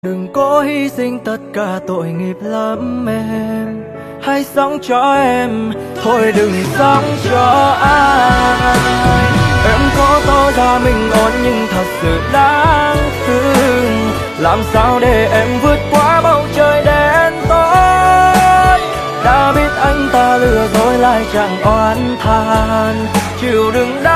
Đừng cố hy sinh tất cả, tội nghiệp lắm em. Hãy sống cho em, thôi đừng sống cho ai. Em có tỏ ra mình ngon nhưng thật sự đáng thương. Làm sao để em vượt qua bầu trời đen tối? Đã biết anh ta lừa dối lại chẳng oán than, chịu đựng